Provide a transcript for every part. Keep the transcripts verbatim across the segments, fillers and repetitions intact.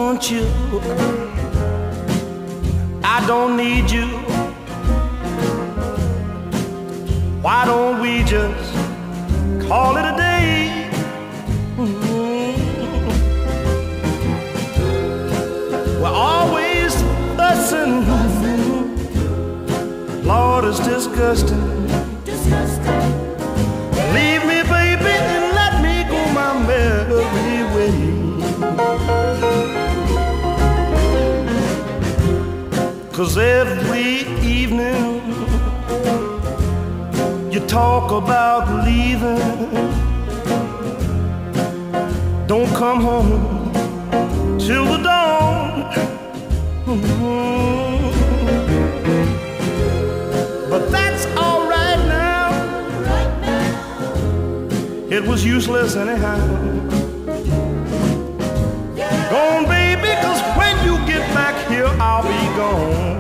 want you, I don't need you. Why don't we just call it a day? Mm-hmm. We're always fussing. Lord, it's disgusting. Disgusting. Leave me, baby, and let me go my merry way. Cause every evening you talk about leaving. Don't come home till the dawn. Mm-hmm. But that's all right now. Right now. It was useless anyhow. Yeah. Gone, baby, cause when you get back here, I'll be gone.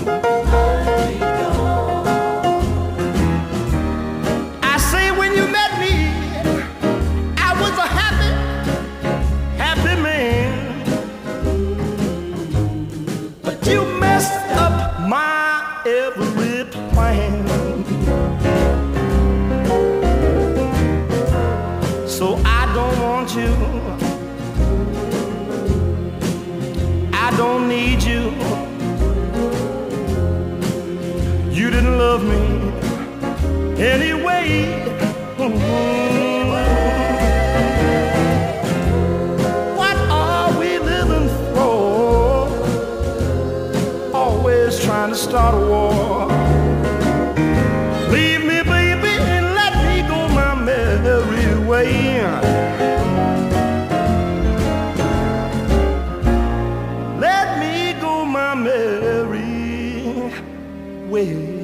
I say when you met me, I was a happy, happy man. But you messed up my every plan. So I don't want you, I don't need you. You didn't love me anyway. Mm-hmm. What are we living for? Always trying to start a war. Leave me, baby, and let me go my merry way. Let me go my merry way.